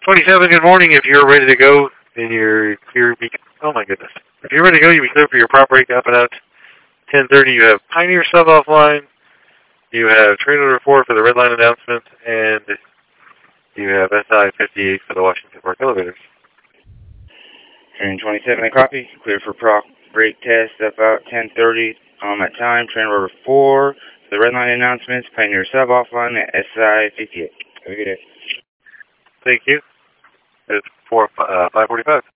27, good morning. If you're ready to go, then you're clear. Oh my goodness. If you're ready to go, you'll be clear for your prop break up and out. 10:30, you have Pioneer sub offline. You have train order 4 for the red line announcement, and you have SI 58 for the Washington Park elevators. Train 27, I copy. Clear for prop break test about 10:30 on that time. Train order 4 for the red line announcements. Pioneer sub offline at SI 58. Have a good day. Thank you. It's 5:45.